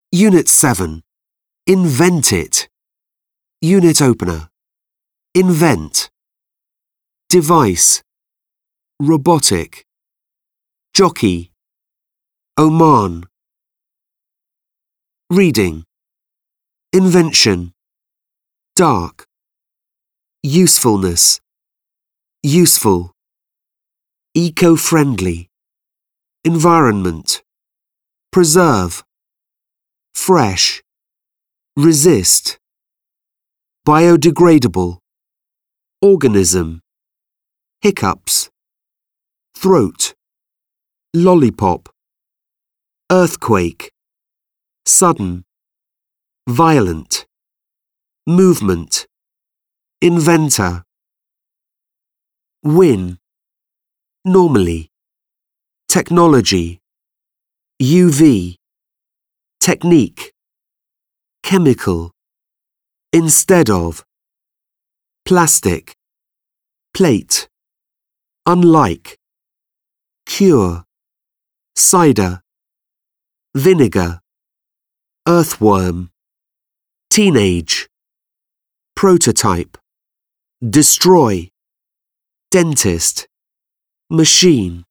Unit 7. Invent it. Unit opener. Invent. Device. Robotic. Jockey. Oman. Reading. Invention. Dark. Usefulness. Useful. Eco-friendly. Environment. Preserve. Fresh. Resist. Biodegradable. Organism. Hiccups. Throat. Lollipop. Earthquake. Sudden. Violent. Movement. Inventor. Win. Normally. Technology. UV. Technique. Chemical. Instead of. Plastic. Plate. Unlike. Cure. Cider. Vinegar. Earthworm. Teenage. Prototype. Destroy. Dentist. Machine.